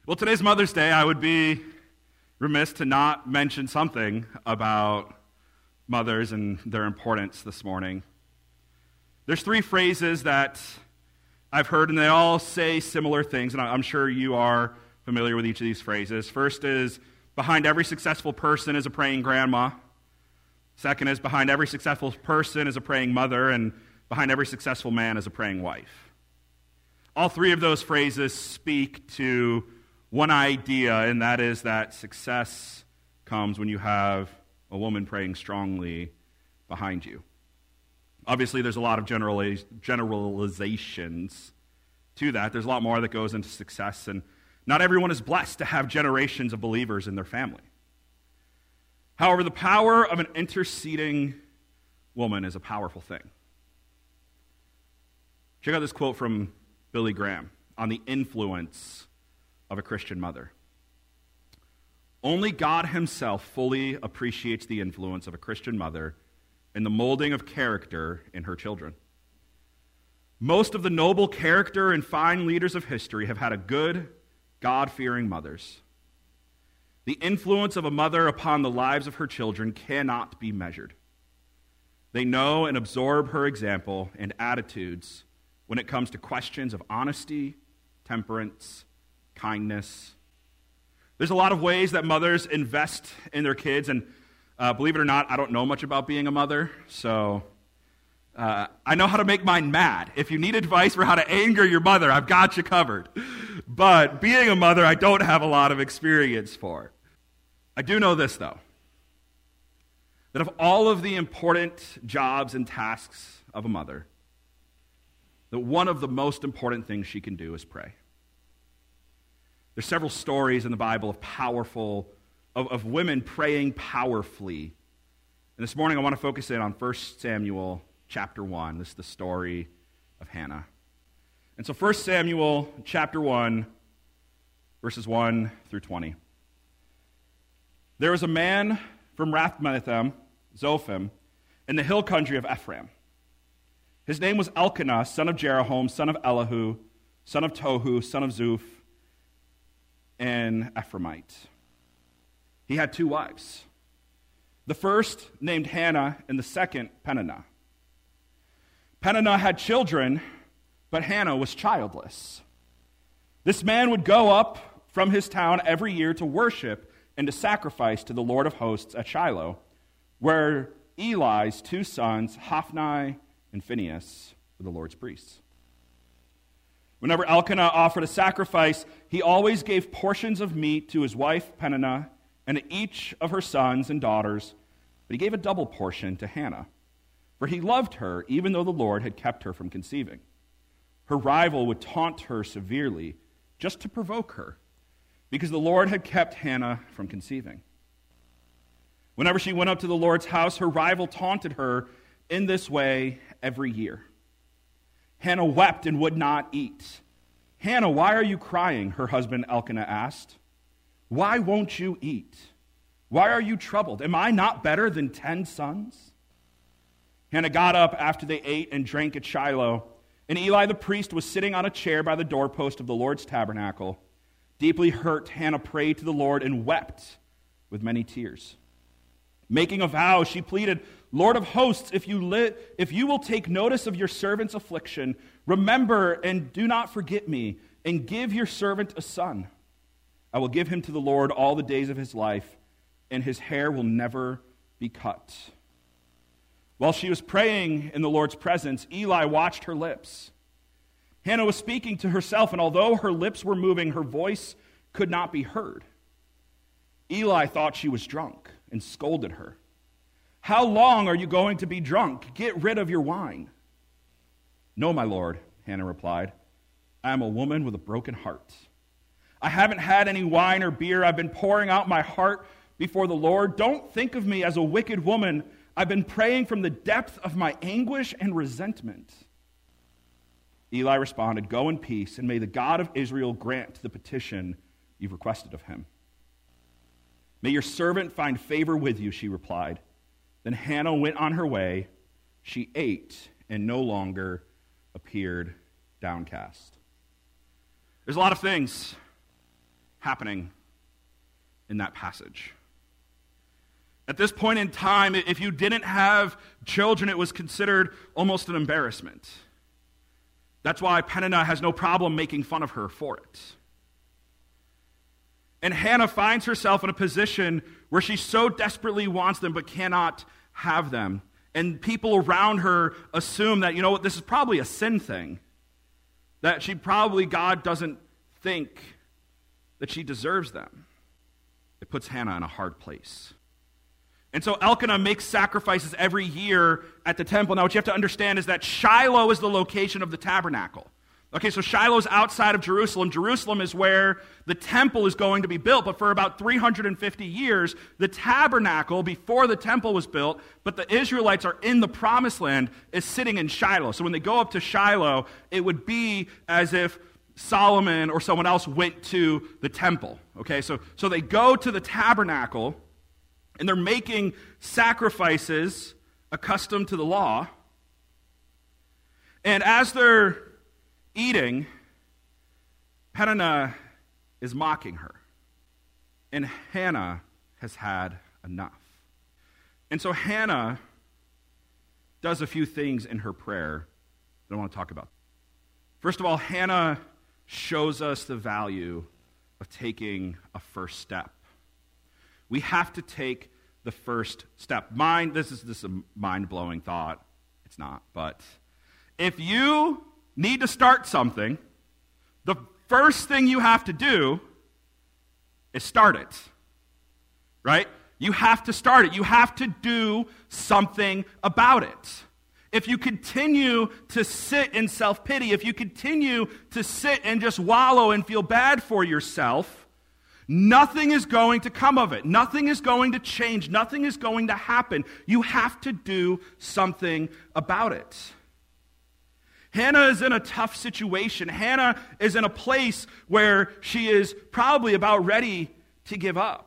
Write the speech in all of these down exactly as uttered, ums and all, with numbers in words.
Well, today's Mother's Day. I would be remiss to not mention something about mothers and their importance this morning. There's three phrases that I've heard, and they all say similar things, and I'm sure you are familiar with each of these phrases. First is, behind every successful person is a praying grandma. Second is, behind every successful person is a praying mother, and behind every successful man is a praying wife. All three of those phrases speak to one idea, and that is that success comes when you have a woman praying strongly behind you. Obviously, there's a lot of generaliz- generalizations to that. There's a lot more that goes into success, and not everyone is blessed to have generations of believers in their family. However, the power of an interceding woman is a powerful thing. Check out this quote from Billy Graham on the influence of a Christian mother. Only God himself fully appreciates the influence of a Christian mother in the molding of character in her children. Most of the noble character and fine leaders of history have had a good, God-fearing mothers. The influence of a mother upon the lives of her children cannot be measured. They know and absorb her example and attitudes when it comes to questions of honesty, temperance, kindness. There's a lot of ways that mothers invest in their kids, and uh, believe it or not, I don't know much about being a mother, so uh, I know how to make mine mad. If you need advice for how to anger your mother, I've got you covered. But being a mother, I don't have a lot of experience for. I do know this, though, that of all of the important jobs and tasks of a mother, that one of the most important things she can do is pray. There's several stories in the Bible of powerful, of, of women praying powerfully. And this morning I want to focus in on First Samuel chapter one. This is the story of Hannah. And so First Samuel chapter one, verses one through twenty. There was a man from Rathmathaim, Zophim, in the hill country of Ephraim. His name was Elkanah, son of Jeroham, son of Elihu, son of Tohu, son of Zuph, an Ephraimite. He had two wives. The first named Hannah, and the second Peninnah. Peninnah had children, but Hannah was childless. This man would go up from his town every year to worship and to sacrifice to the Lord of hosts at Shiloh, where Eli's two sons, Hophni and Phinehas, were the Lord's priests. Whenever Elkanah offered a sacrifice, he always gave portions of meat to his wife Peninnah and to each of her sons and daughters, but he gave a double portion to Hannah, for he loved her even though the Lord had kept her from conceiving. Her rival would taunt her severely just to provoke her, because the Lord had kept Hannah from conceiving. Whenever she went up to the Lord's house, her rival taunted her in this way every year. Hannah wept and would not eat. "Hannah, why are you crying?" her husband Elkanah asked. "Why won't you eat? Why are you troubled? Am I not better than ten sons?" Hannah got up after they ate and drank at Shiloh, and Eli the priest was sitting on a chair by the doorpost of the Lord's tabernacle. Deeply hurt, Hannah prayed to the Lord and wept with many tears. Making a vow, she pleaded, "Lord of hosts, if you li- if you will take notice of your servant's affliction, remember and do not forget me, and give your servant a son. I will give him to the Lord all the days of his life, and his hair will never be cut." While she was praying in the Lord's presence, Eli watched her lips. Hannah was speaking to herself, and although her lips were moving, her voice could not be heard. Eli thought she was drunk and scolded her. "How long are you going to be drunk? Get rid of your wine." "No, my lord," Hannah replied. "I am a woman with a broken heart. I haven't had any wine or beer. I've been pouring out my heart before the Lord. Don't think of me as a wicked woman. I've been praying from the depth of my anguish and resentment." Eli responded, "Go in peace, and may the God of Israel grant the petition you've requested of him." "May your servant find favor with you," she replied. Then Hannah went on her way. She ate and no longer appeared downcast. There's a lot of things happening in that passage. At this point in time, if you didn't have children, it was considered almost an embarrassment. That's why Peninnah has no problem making fun of her for it. And Hannah finds herself in a position where she so desperately wants them but cannot have them. And people around her assume that, you know what, this is probably a sin thing. That she probably, God doesn't think that she deserves them. It puts Hannah in a hard place. And so Elkanah makes sacrifices every year at the temple. Now what you have to understand is that Shiloh is the location of the tabernacle. Okay, so Shiloh's outside of Jerusalem. Jerusalem is where the temple is going to be built. But for about three hundred fifty years, the tabernacle, before the temple was built, but the Israelites are in the promised land, is sitting in Shiloh. So when they go up to Shiloh, it would be as if Solomon or someone else went to the temple. Okay, so, so they go to the tabernacle, and they're making sacrifices accustomed to the law. And as they're eating, Peninnah is mocking her. And Hannah has had enough. And so Hannah does a few things in her prayer that I want to talk about. First of all, Hannah shows us the value of taking a first step. We have to take the first step. Mind, this is, this is a mind-blowing thought. It's not, but if you need to start something, the first thing you have to do is start it. Right? You have to start it. You have to do something about it. If you continue to sit in self-pity, if you continue to sit and just wallow and feel bad for yourself, nothing is going to come of it. Nothing is going to change. Nothing is going to happen. You have to do something about it. Hannah is in a tough situation. Hannah is in a place where she is probably about ready to give up.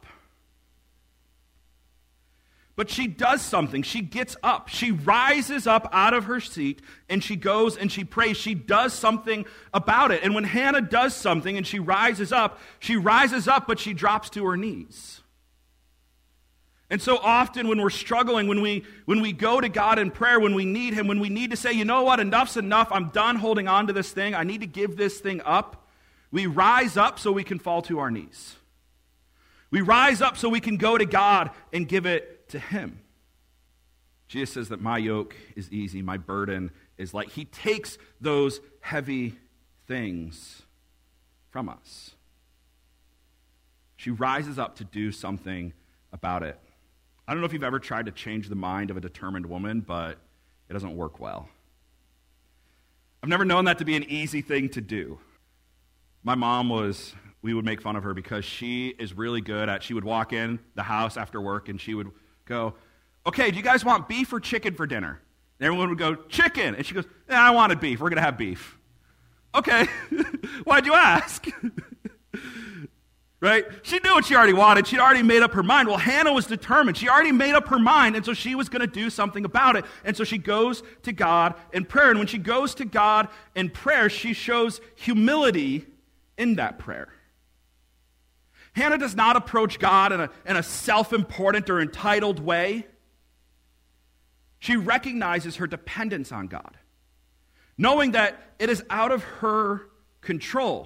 But she does something. She gets up. She rises up out of her seat, and she goes and she prays. She does something about it. And when Hannah does something and she rises up, she rises up, but she drops to her knees. And so often when we're struggling, when we when we go to God in prayer, when we need Him, when we need to say, you know what, enough's enough, I'm done holding on to this thing, I need to give this thing up, we rise up so we can fall to our knees. We rise up so we can go to God and give it to Him. Jesus says that my yoke is easy, my burden is light. He takes those heavy things from us. She rises up to do something about it. I don't know if you've ever tried to change the mind of a determined woman, but it doesn't work well. I've never known that to be an easy thing to do. My mom was, we would make fun of her because she is really good at, she would walk in the house after work and she would go, okay, do you guys want beef or chicken for dinner? And everyone would go, chicken. And she goes, yeah, I wanted beef. We're going to have beef. Okay, why'd you ask? Right? She knew what she already wanted. She'd already made up her mind. Well, Hannah was determined. She already made up her mind, and so she was going to do something about it. And so she goes to God in prayer. And when she goes to God in prayer, she shows humility in that prayer. Hannah does not approach God in a, in a self-important or entitled way. She recognizes her dependence on God, knowing that it is out of her control.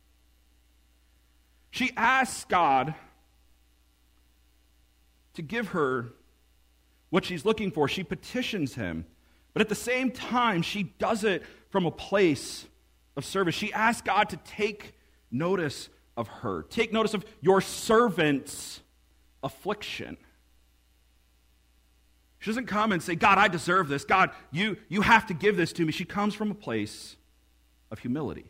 She asks God to give her what she's looking for. She petitions Him. But at the same time, she does it from a place of service. She asks God to take notice of her. Take notice of your servant's affliction. She doesn't come and say, God, I deserve this. God, you, you have to give this to me. She comes from a place of humility.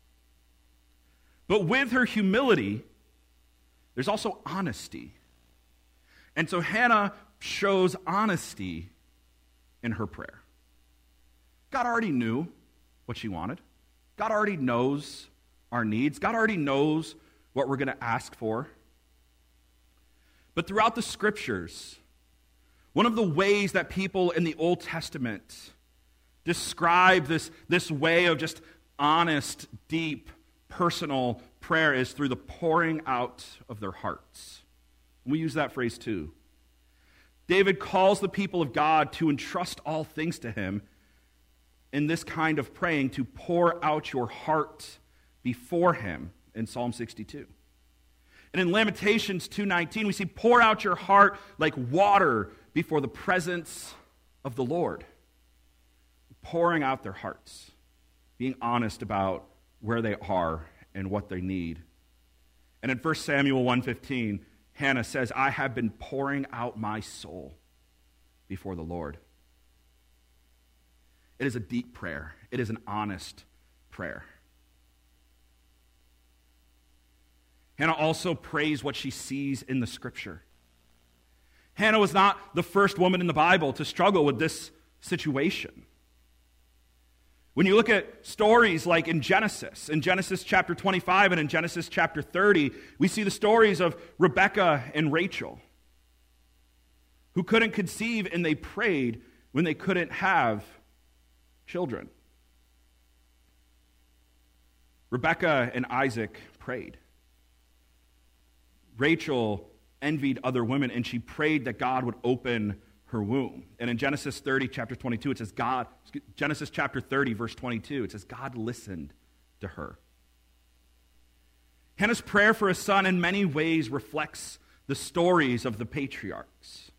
But with her humility, there's also honesty. And so Hannah shows honesty in her prayer. God already knew what she wanted. God already knows our needs. God already knows what we're going to ask for. But throughout the Scriptures, one of the ways that people in the Old Testament describe this, this way of just honest, deep, personal prayer is through the pouring out of their hearts. We use that phrase too. David calls the people of God to entrust all things to him in this kind of praying, to pour out your heart before him in Psalm sixty-two. And in Lamentations two nineteen, we see, pour out your heart like water before the presence of the Lord. Pouring out their hearts, being honest about where they are and what they need. And in First Samuel one fifteen, Hannah says, I have been pouring out my soul before the Lord. It is a deep prayer. It is an honest prayer. Hannah also prays what she sees in the Scripture. Hannah was not the first woman in the Bible to struggle with this situation. When you look at stories like in Genesis, in Genesis chapter twenty-five and in Genesis chapter thirty, we see the stories of Rebekah and Rachel, who couldn't conceive and they prayed when they couldn't have children. Rebekah and Isaac prayed. Rachel envied other women, and she prayed that God would open her womb. And in Genesis thirty, chapter twenty-two, it says God, Genesis chapter thirty, verse twenty-two, it says God listened to her. Hannah's prayer for a son in many ways reflects the stories of the patriarchs.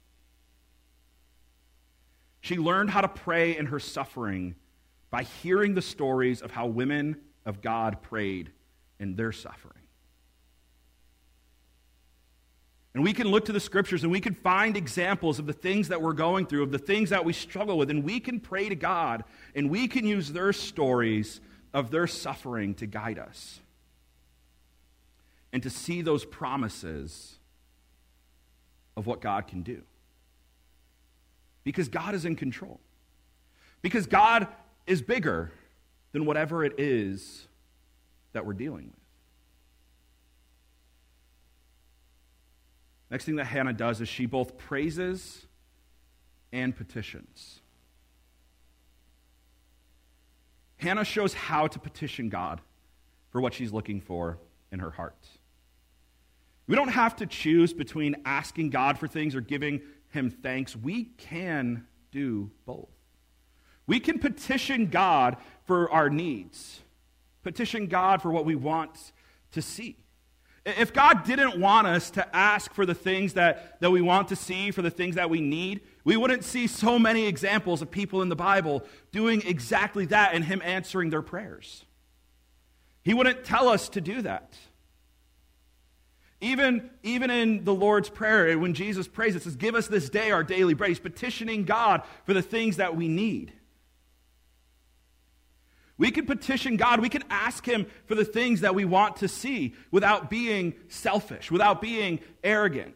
She learned how to pray in her suffering by hearing the stories of how women of God prayed in their suffering. And we can look to the Scriptures and we can find examples of the things that we're going through, of the things that we struggle with, and we can pray to God, and we can use their stories of their suffering to guide us and to see those promises of what God can do. Because God is in control. Because God is bigger than whatever it is that we're dealing with. Next thing that Hannah does is she both praises and petitions. Hannah shows how to petition God for what she's looking for in her heart. We don't have to choose between asking God for things or giving him thanks. We can do both. We can petition God for our needs, petition God for what we want to see. If God didn't want us to ask for the things that, that we want to see, for the things that we need, we wouldn't see so many examples of people in the Bible doing exactly that and him answering their prayers. He wouldn't tell us to do that. Even, even in the Lord's Prayer, when Jesus prays, it says, give us this day our daily bread. He's petitioning God for the things that we need. We can petition God. We can ask him for the things that we want to see without being selfish, without being arrogant.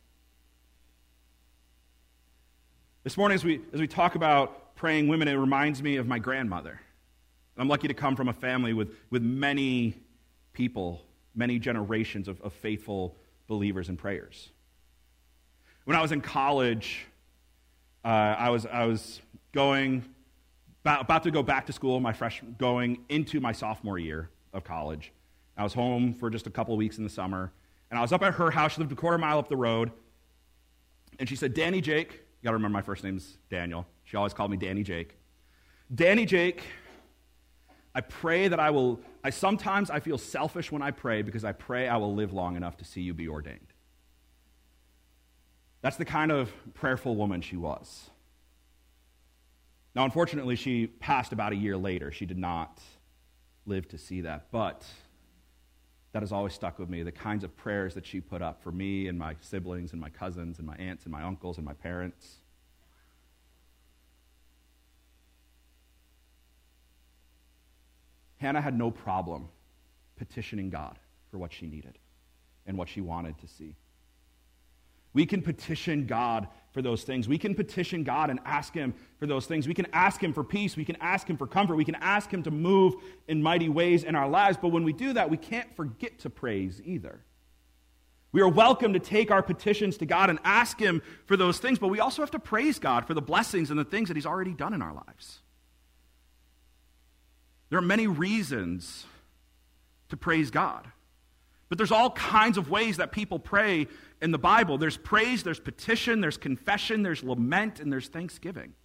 This morning, as we, as we talk about praying women, it reminds me of my grandmother. I'm lucky to come from a family with, with many people, many generations of, of faithful believers and prayers. When I was in college, uh, I was I was going... About to go back to school, my freshman, going into my sophomore year of college. I was home for just a couple of weeks in the summer, and I was up at her house. She lived a quarter mile up the road, and she said, Danny Jake, you got to remember my first name's Daniel. She always called me Danny Jake. Danny Jake, I pray that I will, I sometimes I feel selfish when I pray because I pray I will live long enough to see you be ordained. That's the kind of prayerful woman she was. Now, unfortunately, she passed about a year later. She did not live to see that, but that has always stuck with me, the kinds of prayers that she put up for me and my siblings and my cousins and my aunts and my uncles and my parents. Hannah had no problem petitioning God for what she needed and what she wanted to see. We can petition God for those things. We can petition God and ask him for those things. We can ask him for peace. We can ask him for comfort. We can ask him to move in mighty ways in our lives. But when we do that, we can't forget to praise either. We are welcome to take our petitions to God and ask him for those things, but we also have to praise God for the blessings and the things that he's already done in our lives. There are many reasons to praise God. But there's all kinds of ways that people pray in the Bible. There's praise, there's petition, there's confession, there's lament, and there's thanksgiving.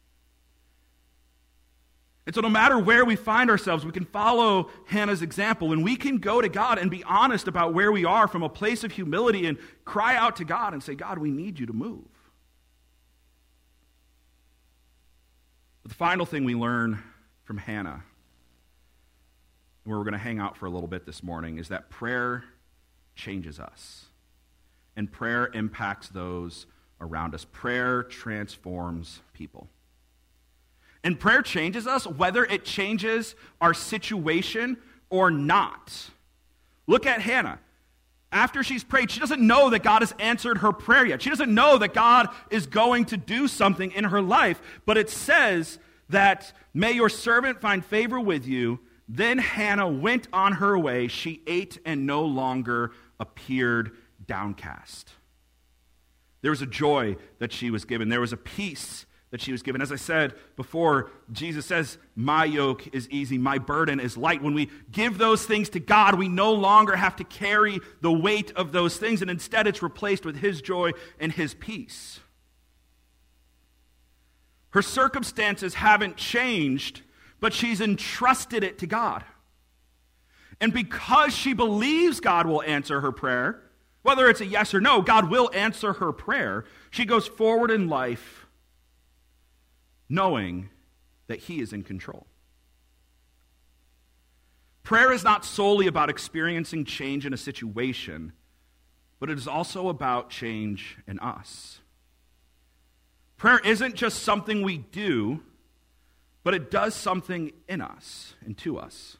And so no matter where we find ourselves, we can follow Hannah's example, and we can go to God and be honest about where we are from a place of humility and cry out to God and say, God, we need you to move. But the final thing we learn from Hannah, where we're going to hang out for a little bit this morning, is that prayer changes us. And prayer impacts those around us. Prayer transforms people. And prayer changes us whether it changes our situation or not. Look at Hannah. After she's prayed, she doesn't know that God has answered her prayer yet. She doesn't know that God is going to do something in her life. But it says that, may your servant find favor with you. Then Hannah went on her way. She ate and no longer appeared downcast. There was a joy that she was given. There was a peace that she was given. As I said before, Jesus says, my yoke is easy, my burden is light. When we give those things to God, we no longer have to carry the weight of those things, and instead it's replaced with His joy and His peace. Her circumstances haven't changed, but she's entrusted it to God. And because she believes God will answer her prayer, whether it's a yes or no, God will answer her prayer, she goes forward in life knowing that He is in control. Prayer is not solely about experiencing change in a situation, but it is also about change in us. Prayer isn't just something we do, but it does something in us and to us.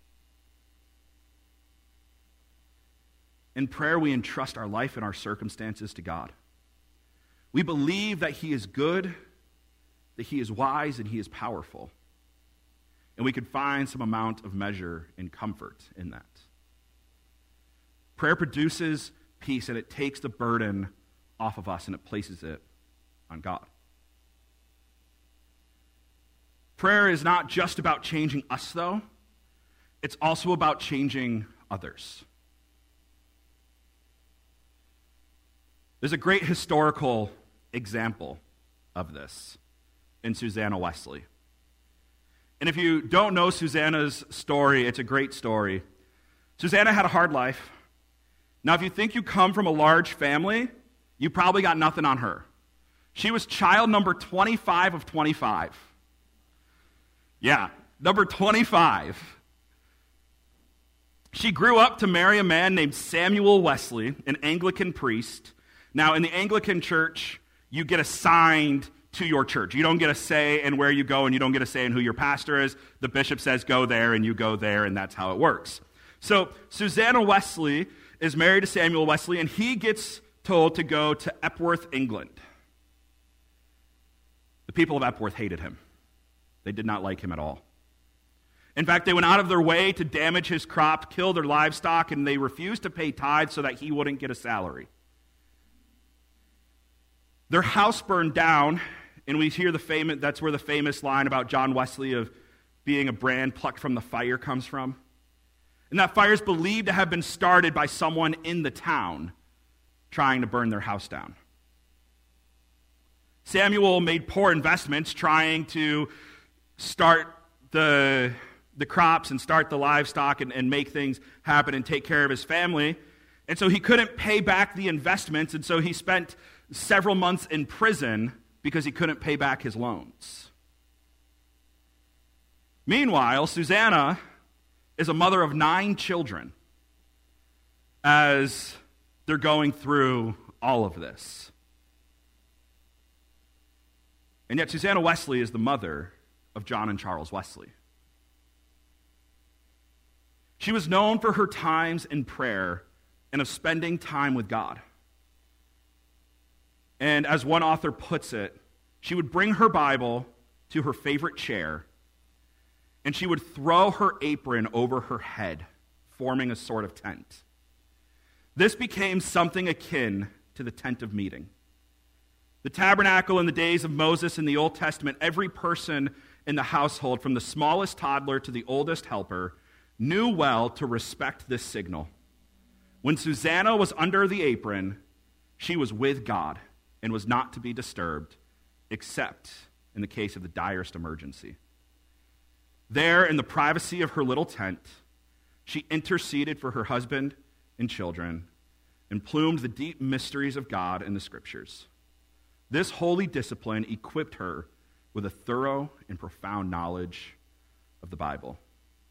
In prayer, we entrust our life and our circumstances to God. We believe that He is good, that He is wise, and He is powerful. And we can find some amount of measure and comfort in that. Prayer produces peace, and it takes the burden off of us, and it places it on God. Prayer is not just about changing us, though. It's also about changing others. There's a great historical example of this in Susanna Wesley. And if you don't know Susanna's story, it's a great story. Susanna had a hard life. Now, if you think you come from a large family, you probably got nothing on her. She was child number twenty-five of twenty-five. Yeah, number twenty-five. She grew up to marry a man named Samuel Wesley, an Anglican priest. Now, in the Anglican church, you get assigned to your church. You don't get a say in where you go, and you don't get a say in who your pastor is. The bishop says go there, and you go there, and that's how it works. So Susanna Wesley is married to Samuel Wesley, and he gets told to go to Epworth, England. The people of Epworth hated him. They did not like him at all. In fact, they went out of their way to damage his crop, kill their livestock, and they refused to pay tithes so that he wouldn't get a salary. Their house burned down, and we hear the famous, that's where the famous line about John Wesley of being a brand plucked from the fire comes from. And that fire is believed to have been started by someone in the town trying to burn their house down. Samuel made poor investments trying to start the, the crops and start the livestock and, and make things happen and take care of his family. And so he couldn't pay back the investments, and so he spent several months in prison because he couldn't pay back his loans. Meanwhile, Susanna is a mother of nine children as they're going through all of this. And yet Susanna Wesley is the mother of John and Charles Wesley. She was known for her times in prayer and of spending time with God. And as one author puts it, she would bring her Bible to her favorite chair, and she would throw her apron over her head, forming a sort of tent. This became something akin to the tent of meeting. The tabernacle in the days of Moses in the Old Testament, every person in the household, from the smallest toddler to the oldest helper, knew well to respect this signal. When Susanna was under the apron, she was with God and was not to be disturbed, except in the case of the direst emergency. There, in the privacy of her little tent, she interceded for her husband and children and plumed the deep mysteries of God in the Scriptures. This holy discipline equipped her with a thorough and profound knowledge of the Bible.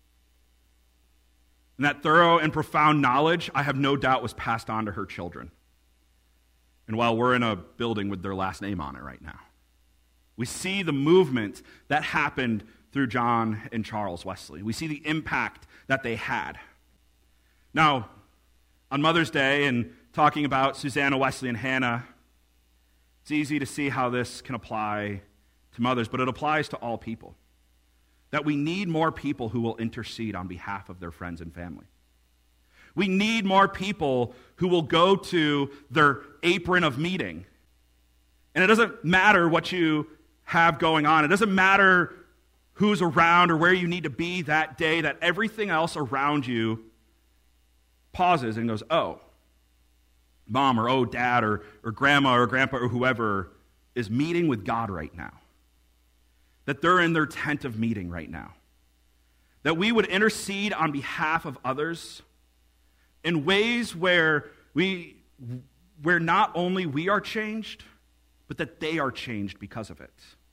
And that thorough and profound knowledge, I have no doubt, was passed on to her children. And while we're in a building with their last name on it right now, we see the movement that happened through John and Charles Wesley. We see the impact that they had. Now, on Mother's Day and talking about Susanna Wesley and Hannah, it's easy to see how this can apply to mothers, but it applies to all people. That we need more people who will intercede on behalf of their friends and family. We need more people who will go to their apron of meeting. And it doesn't matter what you have going on. It doesn't matter who's around or where you need to be that day, that everything else around you pauses and goes, oh, mom or oh, dad or, or grandma or grandpa or whoever is meeting with God right now. That they're in their tent of meeting right now. That we would intercede on behalf of others in ways where we, where not only we are changed, but that they are changed because of it.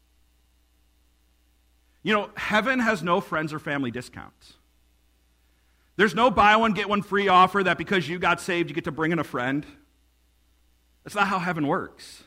You know, heaven has no friends or family discounts. There's no buy one, get one free offer that because you got saved, you get to bring in a friend. That's not how heaven works.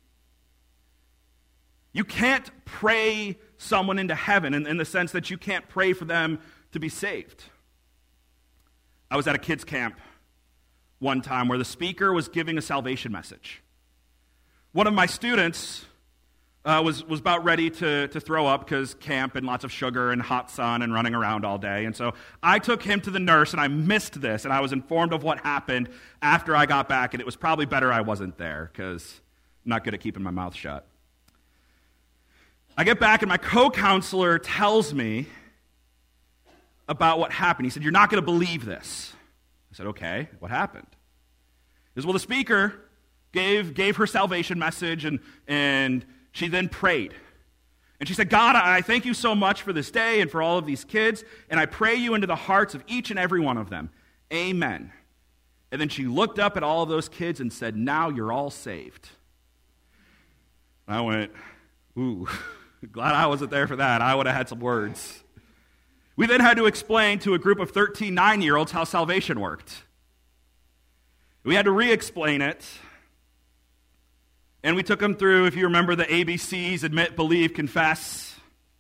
You can't pray someone into heaven in, in the sense that you can't pray for them to be saved. I was at a kids' camp one time where the speaker was giving a salvation message. One of my students uh, was, was about ready to, to throw up because camp and lots of sugar and hot sun and running around all day. And so I took him to the nurse, and I missed this, and I was informed of what happened after I got back, and it was probably better I wasn't there because I'm not good at keeping my mouth shut. I get back, and my co-counselor tells me about what happened. He said, "You're not going to believe this." I said, "Okay, what happened?" He says, "Well, the speaker gave, gave her salvation message, and, and she then prayed. And she said, 'God, I thank you so much for this day and for all of these kids, and I pray you into the hearts of each and every one of them. Amen.' And then she looked up at all of those kids and said, 'Now you're all saved.'" I went, ooh, glad I wasn't there for that. I would have had some words. We then had to explain to a group of thirteen nine-year-olds how salvation worked. We had to re-explain it. And we took them through, if you remember, the A B Cs, admit, believe, confess.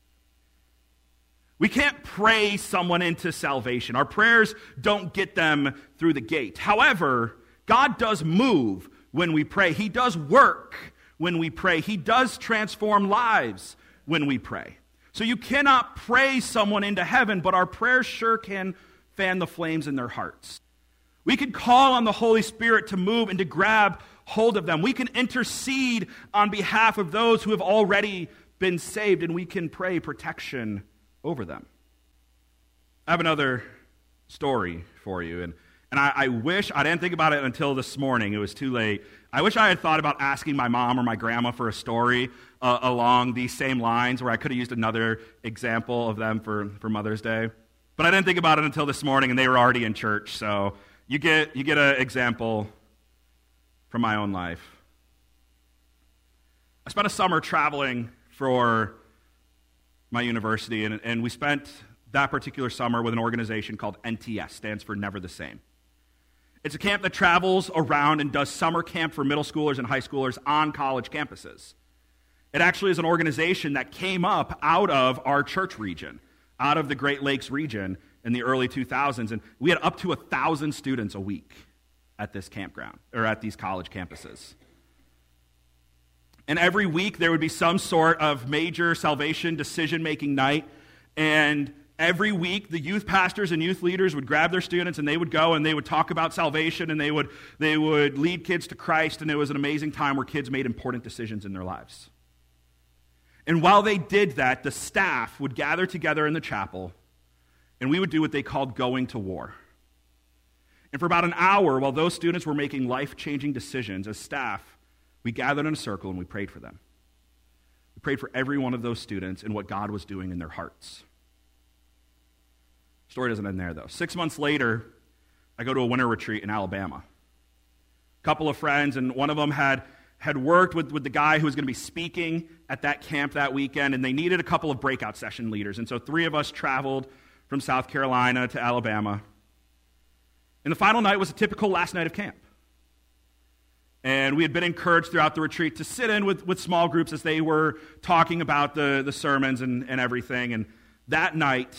We can't pray someone into salvation. Our prayers don't get them through the gate. However, God does move when we pray. He does work when we pray. He does transform lives when we pray. So you cannot pray someone into heaven, but our prayers sure can fan the flames in their hearts. We can call on the Holy Spirit to move and to grab hold of them. We can intercede on behalf of those who have already been saved, and we can pray protection over them. I have another story for you, and, and I, I wish, I didn't think about it until this morning. It was too late. I wish I had thought about asking my mom or my grandma for a story uh, along these same lines, where I could have used another example of them for, for Mother's Day. But I didn't think about it until this morning, and they were already in church, so you get you get an example from my own life. I spent a summer traveling for my university, and, and we spent that particular summer with an organization called N T S, stands for Never the Same. It's a camp that travels around and does summer camp for middle schoolers and high schoolers on college campuses. It actually is an organization that came up out of our church region, out of the Great Lakes region in the early two thousands, and we had up to one thousand students a week at this campground, or at these college campuses. And every week there would be some sort of major salvation decision-making night, and every week the youth pastors and youth leaders would grab their students and they would go and they would talk about salvation, and they would they would lead kids to Christ, and it was an amazing time where kids made important decisions in their lives. And while they did that, the staff would gather together in the chapel, and we would do what they called going to war. And for about an hour, while those students were making life-changing decisions, as staff, we gathered in a circle and we prayed for them. We prayed for every one of those students and what God was doing in their hearts. Story doesn't end there, though. Six months later, I go to a winter retreat in Alabama. A couple of friends, and one of them had, had worked with, with the guy who was going to be speaking at that camp that weekend, and they needed a couple of breakout session leaders. And so three of us traveled from South Carolina to Alabama. And the final night was a typical last night of camp. And we had been encouraged throughout the retreat to sit in with, with small groups as they were talking about the, the sermons and, and everything. And that night,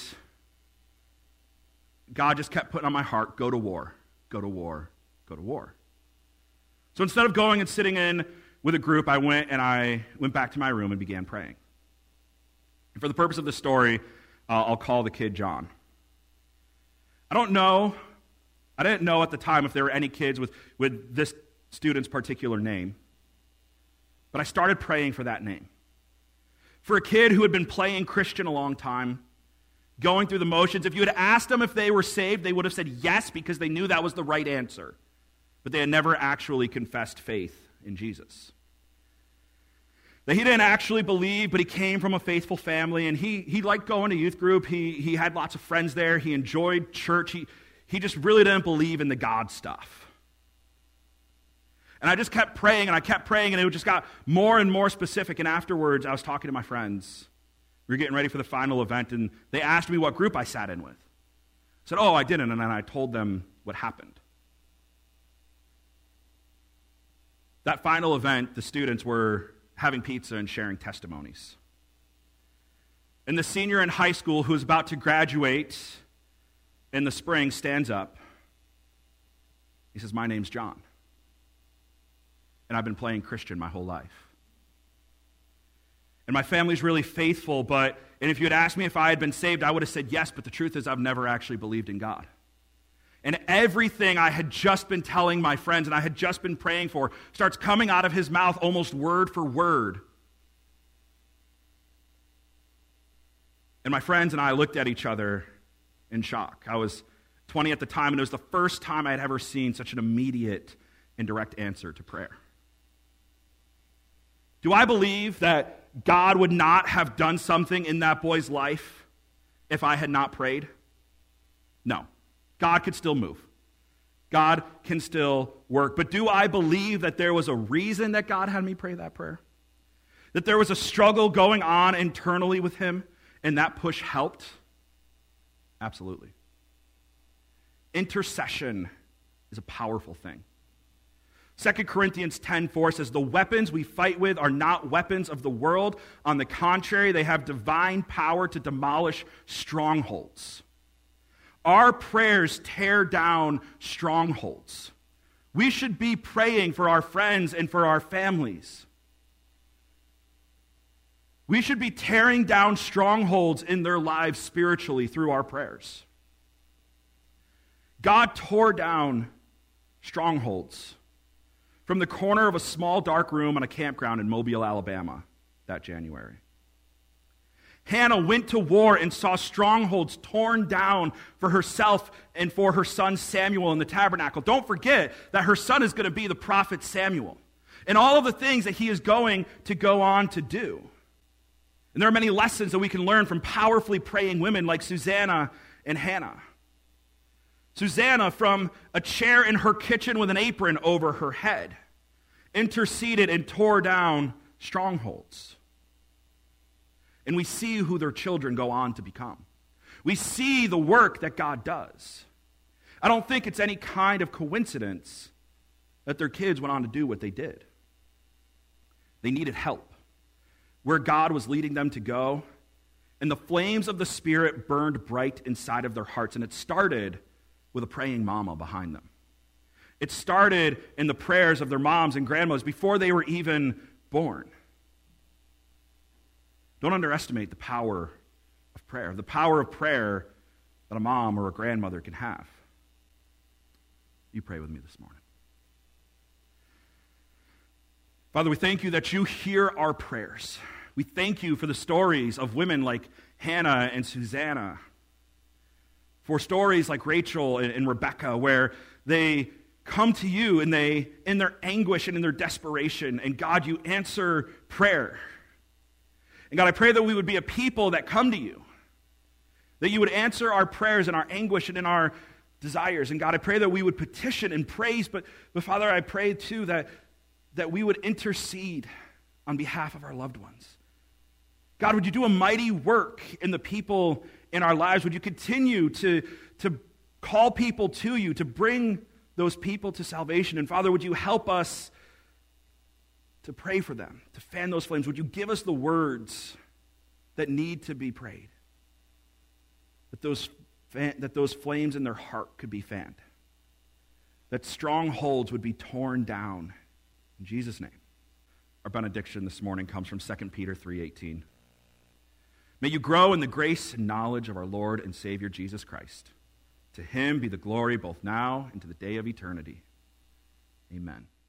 God just kept putting on my heart, go to war, go to war, go to war. So instead of going and sitting in with a group, I went and I went back to my room and began praying. And for the purpose of the story, uh, I'll call the kid John. I don't know, I didn't know at the time if there were any kids with, with this student's particular name, but I started praying for that name. For a kid who had been playing Christian a long time, going through the motions. If you had asked them if they were saved, they would have said yes because they knew that was the right answer. But they had never actually confessed faith in Jesus. That he didn't actually believe, but he came from a faithful family, and he he liked going to youth group. He he had lots of friends there. He enjoyed church. He, he just really didn't believe in the God stuff. And I just kept praying, and I kept praying, and it just got more and more specific. And afterwards, I was talking to my friends. We were getting ready for the final event, and they asked me what group I sat in with. I said, oh, I didn't, and then I told them what happened. That final event, the students were having pizza and sharing testimonies. And the senior in high school who's about to graduate in the spring stands up. He says, my name's John, and I've been playing Christian my whole life. And my family's really faithful, but, and if you had asked me if I had been saved, I would have said yes, but the truth is I've never actually believed in God. And everything I had just been telling my friends and I had just been praying for starts coming out of his mouth almost word for word. And my friends and I looked at each other in shock. I was twenty at the time, and it was the first time I had ever seen such an immediate and direct answer to prayer. Do I believe that God would not have done something in that boy's life if I had not prayed? No. God could still move. God can still work. But do I believe that there was a reason that God had me pray that prayer? That there was a struggle going on internally with him, and that push helped? Absolutely. Intercession is a powerful thing. Second Corinthians ten four says, the weapons we fight with are not weapons of the world. On the contrary, they have divine power to demolish strongholds. Our prayers tear down strongholds. We should be praying for our friends and for our families. We should be tearing down strongholds in their lives spiritually through our prayers. God tore down strongholds from the corner of a small dark room on a campground in Mobile, Alabama, that January. Hannah went to war and saw strongholds torn down for herself and for her son Samuel in the tabernacle. Don't forget that her son is going to be the prophet Samuel, and all of the things that he is going to go on to do. And there are many lessons that we can learn from powerfully praying women like Susanna and Hannah. Susanna, from a chair in her kitchen with an apron over her head, interceded and tore down strongholds. And we see who their children go on to become. We see the work that God does. I don't think it's any kind of coincidence that their kids went on to do what they did. They needed help where God was leading them to go, and the flames of the Spirit burned bright inside of their hearts, and it started with a praying mama behind them. It started in the prayers of their moms and grandmothers before they were even born. Don't underestimate the power of prayer, the power of prayer that a mom or a grandmother can have. You pray with me this morning. Father, we thank you that you hear our prayers. We thank you for the stories of women like Hannah and Susanna, for stories like Rachel and Rebecca, where they come to you and they, in their anguish and in their desperation, and God, you answer prayer. And God, I pray that we would be a people that come to you, that you would answer our prayers in our anguish and in our desires. And God, I pray that we would petition and praise, but, but Father, I pray too that, that we would intercede on behalf of our loved ones. God, would you do a mighty work in the people in our lives? Would you continue to, to call people to you, to bring those people to salvation? And Father, would you help us to pray for them, to fan those flames? Would you give us the words that need to be prayed? That those, fan, that those flames in their heart could be fanned. That strongholds would be torn down. In Jesus' name. Our benediction this morning comes from Second Peter three eighteen. May you grow in the grace and knowledge of our Lord and Savior Jesus Christ. To him be the glory both now and to the day of eternity. Amen.